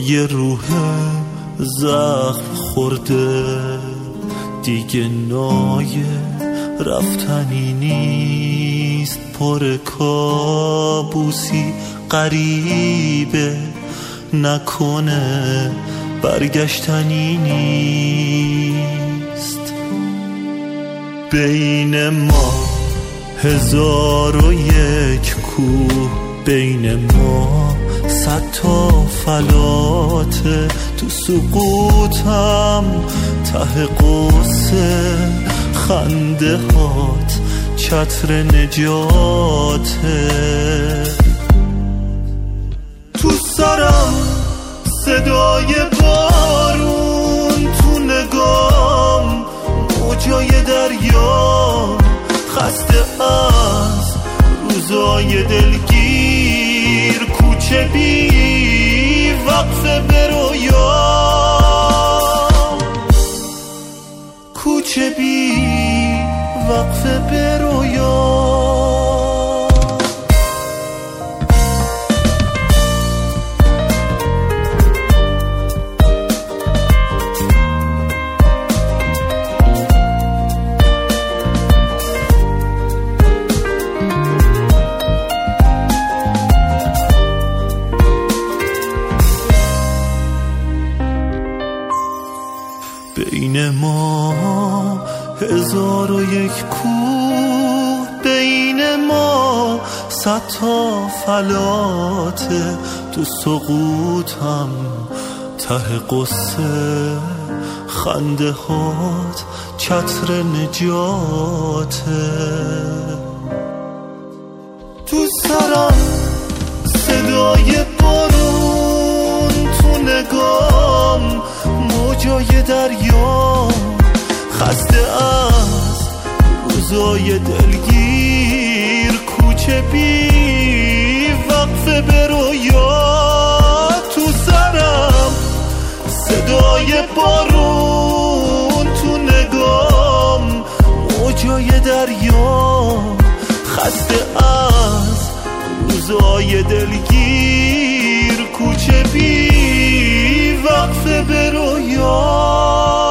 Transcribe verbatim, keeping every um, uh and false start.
یه روح زخم خورده دیگه نایه رفتنی نیست، پر کابوسی غریبه نکنه برگشتنی نیست. بین ما هزار و یک کوه، بین ما صد تا فلاته، تو سقوطم ته قصه خنده هات چتر نجاته. تو سرم صدای بارون، تو نگام موجای دریا، خسته از روزای دلگیر، کوچه بی وقفه به رویا، کوچه بی وقفه به رویا. بین ما هزار و یک کوه، بین ما صد تا فلاته، تو سقوطم ته قصه خنده هات چتر نجاته. تو سرم صدای بارون، تو نگام موجای دریا، خسته از روزای دلگیر، کوچه بی وقفه به رویا. تو سرم صدای بارون، تو نگام موجای دریا، خسته از روزای دلگیر، کوچه بی وقفه به رویا.